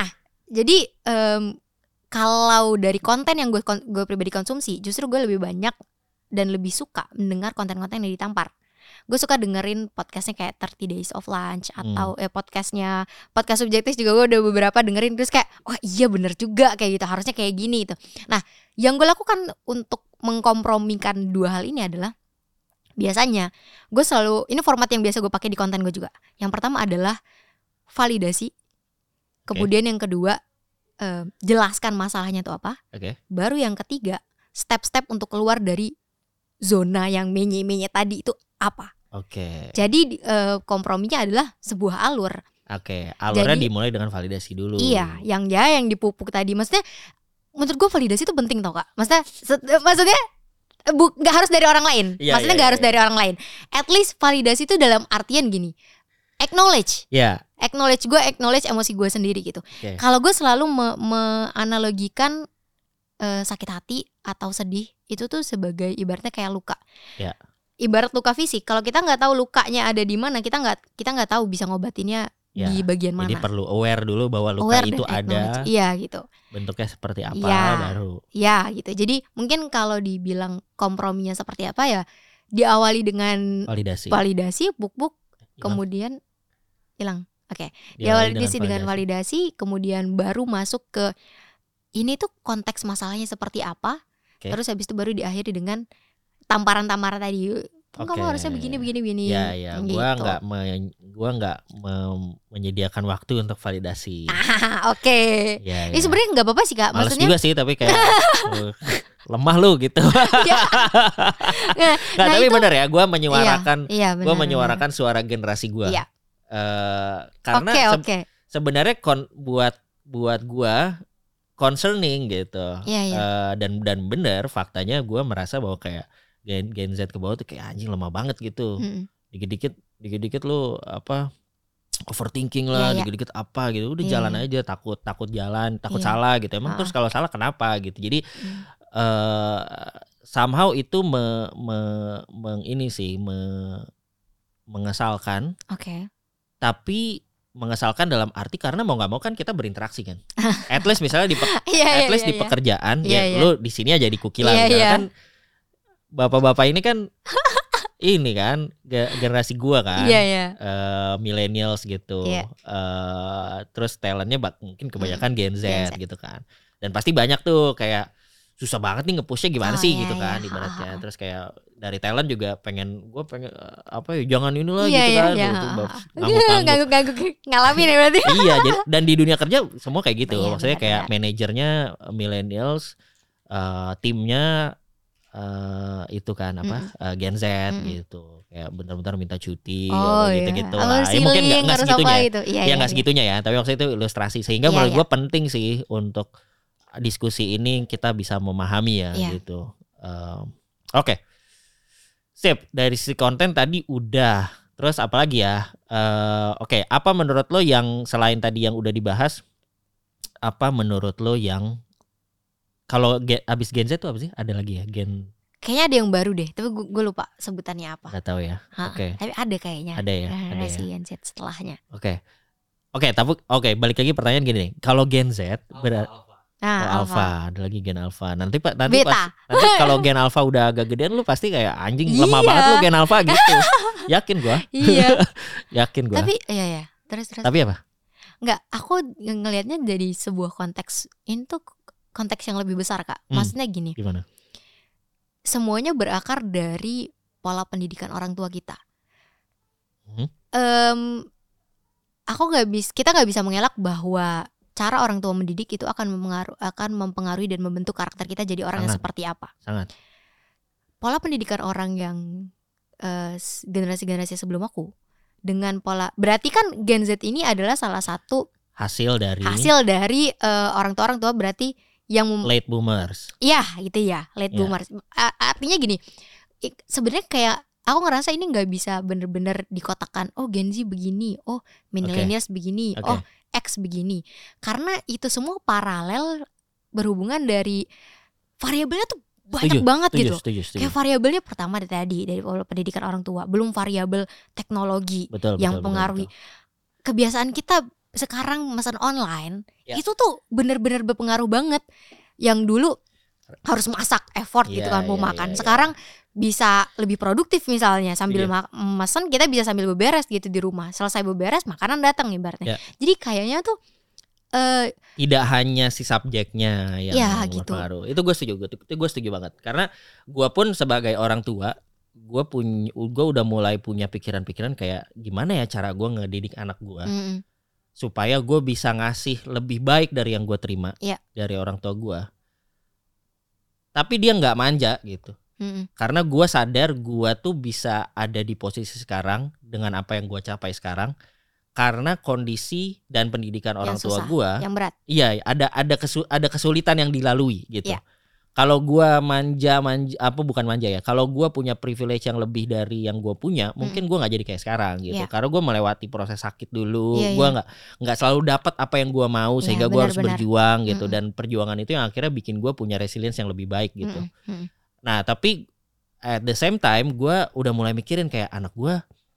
Jadi em, kalau dari konten yang gue kon- gue pribadi konsumsi, justru gue lebih banyak dan lebih suka mendengar konten-konten yang ditampar. Gue suka dengerin podcastnya kayak thirty Days of Lunch atau eh, podcastnya podcast subjektif juga gue udah beberapa dengerin terus kayak wah iya bener juga kayak gitu, harusnya kayak gini itu. Nah yang gue lakukan untuk mengkompromikan dua hal ini adalah biasanya gue selalu, ini format yang biasa gue pakai di konten gue juga. Yang pertama adalah validasi, kemudian yang kedua eh, jelaskan masalahnya itu apa. Oke. Baru yang ketiga step-step untuk keluar dari zona yang menye-menye tadi itu apa. Oke. Jadi eh, komprominya adalah sebuah alur. Oke. Alurnya Jadi- dimulai dengan validasi dulu. Iya, yang ya yang dipupuk tadi. Maksudnya menurut gue validasi itu penting tau Kak. Maksudnya set- maksudnya bu, gak harus dari orang lain. Iya, Maksudnya iya, gak harus iya. dari orang lain. At least validasi itu dalam artian gini. Acknowledge. Ya. Acknowledge gue, acknowledge emosi gue sendiri gitu. Oke. Kalau gue selalu me- menganalogikan eh, sakit hati atau sedih itu tuh sebagai ibaratnya kayak luka. Ya. Ibarat luka fisik. Kalau kita nggak tahu lukanya ada di mana, kita nggak kita nggak tahu bisa ngobatinnya Ya. di bagian Jadi mana. perlu aware dulu bahwa luka Aware itu dan ada, acknowledge. Iya gitu. bentuknya seperti apa, Iya. baru. Ya gitu. Jadi mungkin kalau dibilang komprominya seperti apa ya, diawali dengan Validasi. validasi, buk-buk, Hilang. kemudian hilang. Oke. Diawali Diawali dengan validasi, kemudian baru masuk ke ini tuh konteks masalahnya seperti apa. Oke. Terus habis itu baru diakhiri dengan tamparan-tamparan tadi. Oh, kamu Oke. harusnya begini begini begini. Ya, ya. Gitu. Gua nggak me- gua nggak me- menyediakan waktu untuk validasi. Ah, oke. Ya, Ini ya. sebenarnya nggak apa-apa sih Kak. Males Maksudnya juga sih, tapi kayak uh, lemah lu gitu. ya. Nah, Nggak, nah tapi itu- benar ya, gua menyuarakan, iya, gua benar, menyuarakan suara generasi gua. Iya. Eh, benar. karena Oke, se- oke. sebenarnya kon- buat buat gua concerning gitu. Iya, iya. Eh, dan dan benar faktanya gua merasa bahwa kayak Gen, Gen Z ke bawah tuh kayak anjing lemah banget gitu. Mm-mm. Dikit-dikit dikit-dikit lu apa overthinking Iya, lah, iya. dikit-dikit apa gitu. Udah Iya, jalan iya. aja, takut takut jalan, takut Iya. salah gitu. Emang Ha-ha. terus kalau salah kenapa gitu. Jadi Mm. eh somehow itu me, me, meng- ini sih me, mengesalkan, Oke. tapi mengesalkan dalam arti karena mau nggak mau kan kita berinteraksi kan. At least misalnya di pe- Iya, at least iya, di iya. pekerjaan Iya, ya iya. lu di sini aja di kukilan Iya, misalnya iya. kan bapak-bapak ini kan ini kan ge- generasi gua kan. Iya, iya. eh, millennials gitu. Iya. Eh, terus talentnya bak- mungkin kebanyakan Gen Z, Gen Z. gitu kan. Dan pasti banyak tuh kayak susah banget nih nge-pushnya gimana Oh, sih iya, gitu kan iya. ibaratnya. Ha, ha. Terus kayak dari talent juga pengen gue pengen eh, apa ya jangan inilah Iya, gitu iya, kan. iya. Tuh, tuh, bab- ngangguk-ngangguk. Ngangguk-ngangguk ngalamin ya berarti. Iya, jadi- dan di dunia kerja semua kayak gitu. Iya, Maksudnya kayak benar-benar. manajernya eh, millennials, eh, timnya eh, itu kan apa eh, Gen Z Mm-mm. gitu. Kayak bentar-bentar minta cuti Oh apa iya. gitu-gitu Harus lah. Ya mungkin nggak healing, nggak harus segitunya. apa Ya, gitu. Iya, ya iya, nggak iya. segitunya ya. Tapi maksudnya itu ilustrasi. Sehingga Iya, menurut iya. gue penting sih untuk diskusi ini kita bisa memahami ya Iya. gitu. Um, Oke, sip. Dari sisi konten tadi udah. Terus apa lagi ya? Eh, Oke, apa menurut lo yang selain tadi yang udah dibahas? Apa menurut lo yang kalau ge- abis Gen Z tuh apa sih? Ada lagi ya Gen? Kayaknya ada yang baru deh, tapi gue lupa sebutannya apa. Nggak tahu ya. Ha, Oke, Tapi ada kayaknya. ada ya, ada Generasi ya. Gen Z setelahnya. Oke, oke. Tapi oke. Balik lagi pertanyaan gini nih. Kalau Gen Z berarti Nah, Oh, alpha, ada lagi gen alpha. Nanti Pak, nanti Beta. pas nanti kalau gen alpha udah agak gedean lu pasti kayak anjing lemah Iya. banget lu gen alpha gitu. Yakin gua. Iya. Yakin gua. Tapi iya ya. Terus terus. Tapi apa? Enggak, aku ng- ngelihatnya dari sebuah konteks ini tuh konteks yang lebih besar, Kak. Hmm. Maksudnya gini, Gimana? semuanya berakar dari pola pendidikan orang tua kita. Hmm. Em, aku nggak bisa, kita nggak bisa mengelak bahwa cara orang tua mendidik itu akan mempengaruhi, akan mempengaruhi dan membentuk karakter kita jadi orang yang Sangat. seperti apa. Sangat. pola pendidikan orang yang uh, generasi-generasi sebelum aku dengan pola, berarti kan Gen Z ini adalah salah satu hasil dari hasil dari uh, orang tua orang tua berarti yang mem- late boomers. Iya gitu ya, late Yeah. boomers. A- artinya gini, sebenarnya kayak aku ngerasa ini nggak bisa bener-bener dikotakan. Oh Gen Z begini, oh millennials okay. begini, okay. oh X begini. Karena itu semua paralel berhubungan dari variabelnya tuh banyak setuju, banget setuju, gitu. Setuju, setuju. Kayak variabelnya pertama dari tadi dari pendidikan orang tua, belum variabel teknologi betul, yang betul, pengaruhi betul, betul. Kebiasaan kita sekarang pesan online ya. Itu tuh bener-bener berpengaruh banget. Yang dulu harus masak effort ya, gitu kan mau ya, makan. ya, Sekarang ya. bisa lebih produktif misalnya sambil ya. ma- mesen kita bisa sambil beberes gitu di rumah. Selesai beberes makanan datang ibaratnya. ya. Jadi kayaknya tuh uh, tidak hanya si subjeknya yang ya, gitu. berpengaruh. Itu gue setuju, itu gue setuju banget. Karena gue pun sebagai orang tua, gue punya, gue udah mulai punya pikiran-pikiran kayak gimana ya cara gue ngedidik anak gue mm-mm. supaya gue bisa ngasih lebih baik dari yang gue terima ya. dari orang tua gue. Tapi dia nggak manja gitu. Mm-mm. Karena gue sadar gue tuh bisa ada di posisi sekarang dengan apa yang gue capai sekarang. Karena kondisi dan pendidikan orang yang tua susah, gue, yang berat. Iya, ada ada kesu, ada kesulitan yang dilalui gitu. Ya. Kalau gue manja manja apa bukan manja ya. Kalau gue punya privilege yang lebih dari yang gue punya, hmm. mungkin gue nggak jadi kayak sekarang gitu. Ya. Karena gue melewati proses sakit dulu, ya, gue nggak ya. nggak selalu dapat apa yang gue mau sehingga ya, gue harus berjuang gitu. Hmm. Dan perjuangan itu yang akhirnya bikin gue punya resilience yang lebih baik gitu. Hmm. Hmm. Nah tapi at the same time gue udah mulai mikirin kayak anak gue.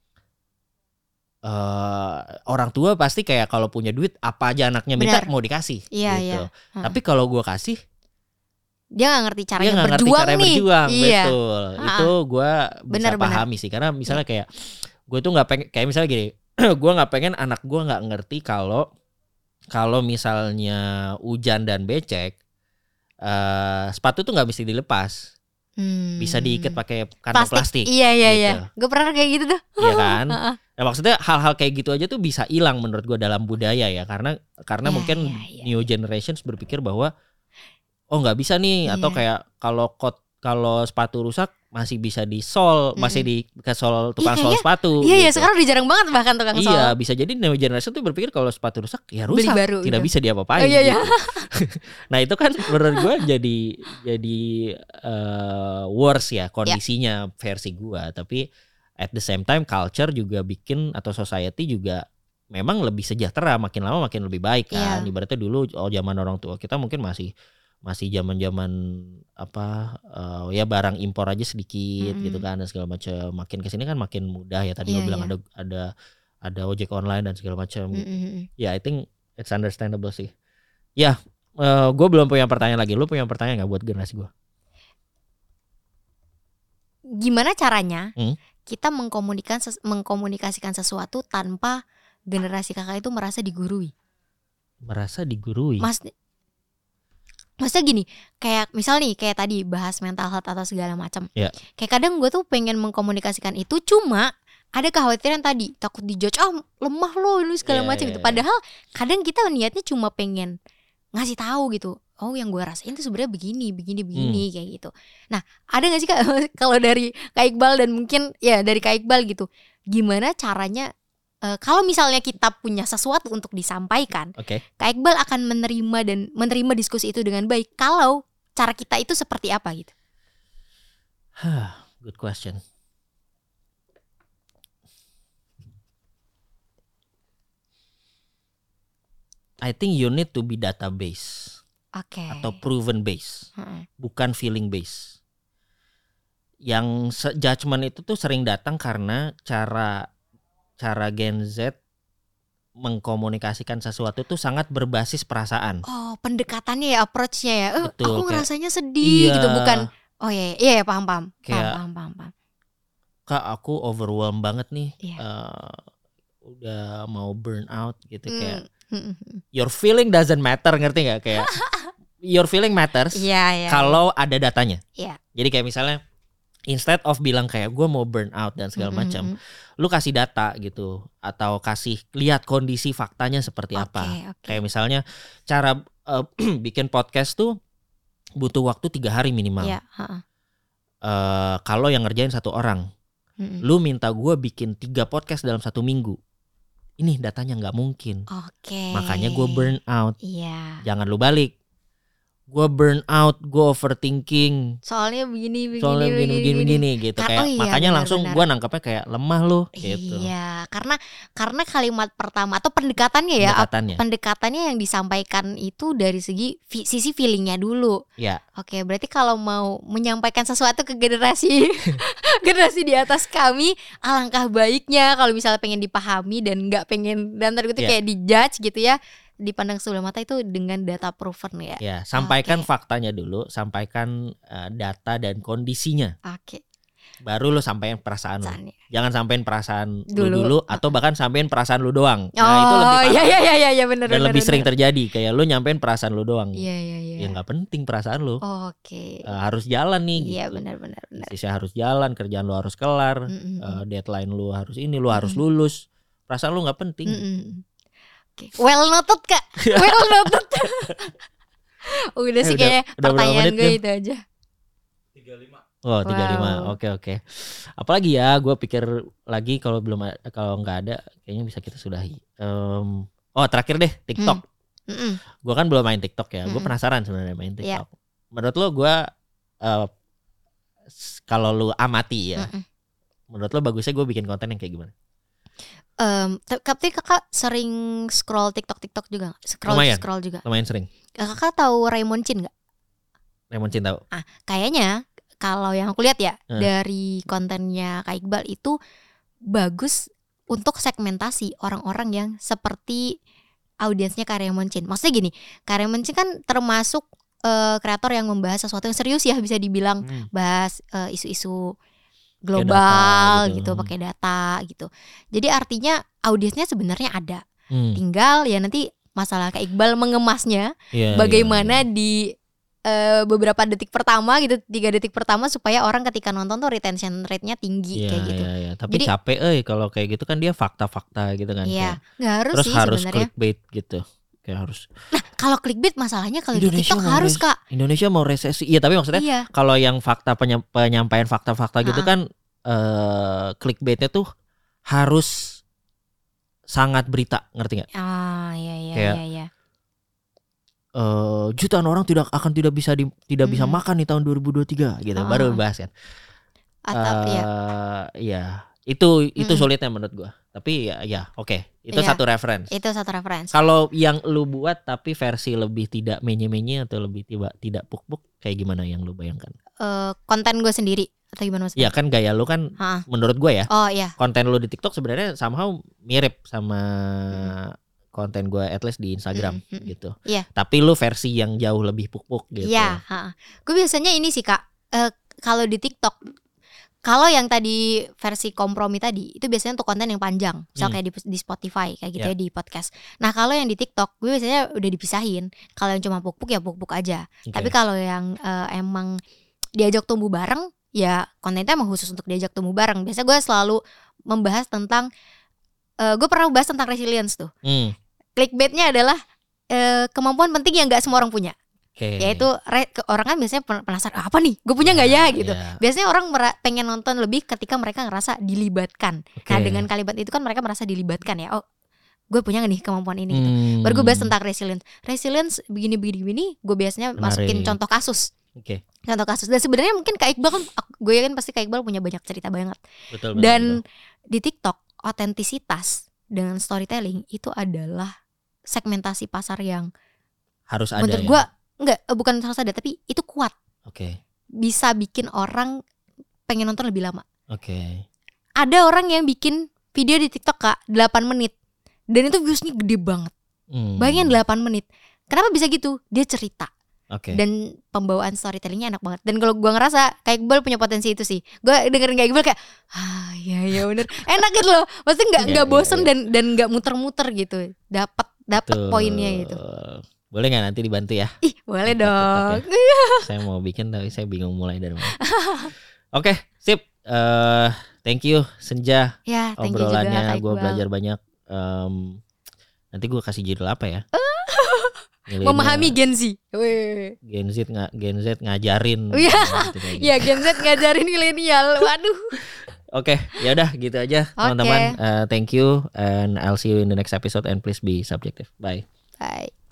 Uh, orang tua pasti kayak kalau punya duit apa aja anaknya minta Benar. mau dikasih iya, gitu. Iya. Hmm. Tapi kalau gue kasih dia nggak ngerti caranya dia berjuang ngerti caranya nih. Berjuang, iya. Betul. Ha. Itu gue bisa bener, pahami bener. sih karena misalnya kayak gue tuh nggak pengen kayak misalnya gini, gue nggak pengen anak gue nggak ngerti kalau kalau misalnya hujan dan becek uh, sepatu tuh nggak mesti dilepas. Hmm. Bisa diikat pakai kantong plastik. plastik. Iya iya gitu. iya. Gue pernah kayak gitu tuh. Iya kan? Nah, maksudnya hal-hal kayak gitu aja tuh bisa hilang menurut gue dalam budaya ya karena karena yeah, mungkin yeah, yeah. new generations berpikir bahwa oh nggak bisa nih yeah. atau kayak kalau kot kalau sepatu rusak masih bisa di sol, mm-hmm. masih di ke sol tukang yeah, sol sepatu. Iya iya gitu. Sekarang udah jarang banget bahkan tukang iya, sol. Iya bisa jadi new generation tuh berpikir kalau sepatu rusak ya rusak, beli baru, tidak gitu. bisa diapa-apain. Oh, iya, iya. Gitu. Nah itu kan menurut gue jadi jadi uh, worse ya kondisinya yeah. versi gue. Tapi at the same time culture juga bikin atau society juga memang lebih sejahtera, makin lama makin lebih baik kan. Yeah. Ibaratnya dulu oh zaman orang tua kita mungkin masih masih zaman-zaman apa uh, ya barang impor aja sedikit mm-hmm. gitu kan dan segala macam. Makin kesini kan makin mudah ya tadi yeah, lo bilang yeah. ada ada ada ojek online dan segala macam. Mm-hmm. Ya yeah, I think it's understandable sih. Ya uh, gue belum punya pertanyaan lagi. Lu punya pertanyaan nggak buat generasi gue? Gimana caranya hmm? kita mengkomunikasikan ses- mengkomunikasikan sesuatu tanpa generasi kakak itu merasa digurui? Merasa digurui? Mas Maksudnya gini, kayak misal nih kayak tadi bahas mental health atau segala macam. Yeah. Kayak kadang gue tuh pengen mengkomunikasikan itu, cuma ada kekhawatiran tadi takut dijudge, ah lemah lo ini segala yeah, macam yeah, gitu. Padahal kadang kita niatnya cuma pengen ngasih tahu gitu. Oh yang gue rasain tuh sebenarnya begini, begini, begini hmm. kayak gitu. Nah ada nggak sih Kak kalau dari Kak Iqbal dan mungkin ya dari Kak Iqbal gitu, gimana caranya? Uh, kalau misalnya kita punya sesuatu untuk disampaikan, okay. Kak Iqbal akan menerima dan menerima diskusi itu dengan baik. Kalau cara kita itu seperti apa gitu? Good question. I think you need to be database, okay. atau proven base, hmm. bukan feeling base. Yang judgement itu tuh sering datang karena cara cara Gen Z mengkomunikasikan sesuatu tuh sangat berbasis perasaan. Oh, pendekatannya ya, approach-nya ya. Eh, Betul, aku kayak, ngerasanya sedih iya, gitu, bukan. Oh iya, iya, iya paham, paham. Kayak, paham, paham, paham. Kak, aku overwhelmed banget nih. Iya. Uh, udah mau burn out gitu mm. kayak. Mm. Your feeling doesn't matter, ngerti enggak? Kayak your feeling matters yeah, yeah, kalau yeah. ada datanya. Yeah. Jadi kayak misalnya instead of bilang kayak gue mau burn out dan segala mm-hmm. macam, lu kasih data gitu atau kasih lihat kondisi faktanya seperti okay, apa. Okay. Kayak misalnya cara uh, bikin podcast tuh butuh waktu tiga hari minimal. Yeah, uh-uh. uh, kalau yang ngerjain satu orang, mm-mm. lu minta gue bikin tiga podcast dalam satu minggu, ini datanya nggak mungkin. Oke. Makanya gue burn out. Iya. Jangan lu balik. Gue burn out, gue overthinking. Soalnya begini, begini, Soalnya begini, begini, begini, begini gitu. Kar- kayak oh iya, makanya benar, langsung gue nangkepnya kayak lemah lu. Gitu. Iya, karena karena kalimat pertama atau pendekatannya ya, pendekatannya, pendekatannya yang disampaikan itu dari segi fi, sisi feelingnya dulu. Ya. Oke, berarti kalau mau menyampaikan sesuatu ke generasi generasi di atas kami, alangkah baiknya kalau misalnya pengen dipahami dan nggak pengen dan tadi itu ya. kayak dijudge gitu ya. Dipandang sebelah mata itu dengan data proven ya. Ya, sampaikan okay. faktanya dulu, sampaikan uh, data dan kondisinya. Oke. Okay. Baru lu sampaikan perasaan lu. Jangan sampein perasaan dulu. lu dulu atau bahkan sampein perasaan lu doang. Oh, nah, itu lebih iya iya iya iya benar Dan bener, lebih bener. sering terjadi kayak lu nyampein perasaan lu doang. Iya iya iya. Ya enggak penting perasaan lu. Oh, Oke. Okay. Uh, harus jalan nih Iya gitu. benar benar benar. Bisnisnya harus jalan, kerjaan lu harus kelar, mm-hmm. uh, deadline lu harus ini, lu mm-hmm. harus lulus. Perasaan lu enggak penting. Mm-hmm. Okay. Well noted Kak. Well noted. Udah sih kayaknya pertanyaan gue itu aja. tiga puluh lima Oh tiga puluh lima wow. Oke oke. Apalagi ya, gue pikir lagi kalau belum kalau nggak ada, kayaknya bisa kita sudahi. Um, oh terakhir deh TikTok. Hmm. Gue kan belum main TikTok ya. Gue penasaran sebenarnya main TikTok. Yeah. Menurut lo gue uh, kalau lo amati ya, Mm-mm. menurut lo bagusnya gue bikin konten yang kayak gimana? Um, tapi kakak sering scroll TikTok TikTok juga nggak? Scroll lumayan, scroll juga. Lumayan sering. Kakak tahu Raymond Chin nggak? Raymond Chin tahu. Ah kayaknya kalau yang aku lihat ya hmm. dari kontennya Kak Iqbal itu bagus untuk segmentasi orang-orang yang seperti audiensnya Kak Raymond Chin. Maksudnya gini, Kak Raymond Chin kan termasuk uh, kreator yang membahas sesuatu yang serius ya, bisa dibilang hmm. bahas uh, isu-isu global gitu, gitu pakai data gitu. Jadi artinya audiensnya sebenarnya ada. Hmm. Tinggal ya nanti masalah Kak Iqbal mengemasnya yeah, bagaimana yeah, yeah. di uh, beberapa detik pertama gitu, tiga detik pertama supaya orang ketika nonton tuh retention rate-nya tinggi yeah, kayak gitu. Yeah, yeah. Tapi jadi, capek eh kalau kayak gitu kan dia fakta-fakta gitu kan. Iya, nggak harus terus sih harus sebenarnya. Clickbait gitu. Kayak harus. Nah, kalau clickbait masalahnya kalau di TikTok harus res- Kak. Indonesia mau resesi. Iya, tapi maksudnya iya. kalau yang fakta penyam- penyampaian fakta-fakta uh-uh. gitu kan uh, clickbaitnya tuh harus sangat berita, ngerti nggak? Ah, iya iya Kayak, iya iya. Uh, jutaan orang tidak akan tidak bisa di, tidak mm-hmm. bisa makan di tahun dua ribu dua puluh tiga gitu. Uh-huh. Baru bahas kan. Atau uh, iya. Iya. Itu itu mm-hmm. sulitnya menurut gua. Tapi ya ya oke. Okay. Itu iya, satu reference. Itu satu reference. Kalau yang lu buat tapi versi lebih tidak menye-menye atau lebih tiba tidak puk-puk, kayak gimana yang lu bayangkan? Uh, konten gue sendiri atau gimana maksudnya? Ya kan gaya lu kan ha. menurut gue ya. Oh iya. Konten lu di TikTok sebenarnya somehow mirip sama hmm. konten gue at least di Instagram hmm. gitu. Iya. Tapi lu versi yang jauh lebih puk-puk gitu. Iya, gue biasanya ini sih Kak. Uh, kalau di TikTok, kalau yang tadi versi kompromi tadi itu biasanya untuk konten yang panjang, misal hmm. kayak di, di Spotify kayak gitu yeah. ya, di podcast. Nah kalau yang di TikTok gue biasanya udah dipisahin. Kalau yang cuma puk-puk ya puk-puk aja. Okay. Tapi kalau yang uh, emang diajak tumbuh bareng, ya kontennya emang khusus untuk diajak tumbuh bareng. Biasanya gue selalu membahas tentang, uh, gue pernah bahas tentang resilience tuh. Hmm. Clickbaitnya adalah uh, kemampuan penting yang nggak semua orang punya. Okay. Yaitu re, orang kan biasanya penasaran apa nih gue punya nggak yeah, ya gitu yeah. Biasanya orang mera- pengen nonton lebih ketika mereka ngerasa dilibatkan. Okay. Nah dengan kalimat itu kan mereka merasa dilibatkan ya. Oh gue punya gak nih kemampuan ini gitu. hmm. Baru gue bahas tentang resilience. Resilience begini-begini gue biasanya Menarik. masukin contoh kasus. Okay. Contoh kasus. Dan sebenarnya mungkin Kak Iqbal kan, gue yakin pasti Kak Iqbal punya banyak cerita banget. Betul, betul, Dan betul. di TikTok otentisitas dengan storytelling itu adalah segmentasi pasar yang harus ada. Menurut ya? gue enggak, bukan harus ada, tapi itu kuat. Oke. Okay. Bisa bikin orang pengen nonton lebih lama. Oke. Okay. Ada orang yang bikin video di TikTok Kak delapan menit dan itu viewsnya gede banget. Hmm. Bayangin delapan menit. Kenapa bisa gitu? Dia cerita. Oke. Okay. Dan pembawaan storytellingnya enak banget. Dan kalau gue ngerasa Kak Iqbal punya potensi itu sih. Gue dengerin Kak Iqbal kayak, ah iya iya bener. Enak gitu loh. Maksudnya nggak nggak yeah, bosen yeah, yeah. dan dan nggak muter-muter gitu. Dapat dapat poinnya gitu. Boleh nggak nanti dibantu ya? Ih boleh TikTok, dong. TikTok ya. Saya mau bikin tapi saya bingung mulai dari mana. Oke, okay, sip. Uh, thank you Senja. Ya, thank obrolannya gue belajar banyak. Um, nanti gue kasih judul apa ya? Milenial. Memahami Gen Z. Weh. Gen Z nggak Gen Z ngajarin. Iya. Gitu kayak gitu. Iya, Gen Z ngajarin milenial. Waduh. Oke, ya udah gitu aja teman-teman. Uh, thank you and I'll see you in the next episode and please be subjective. Bye. Bye.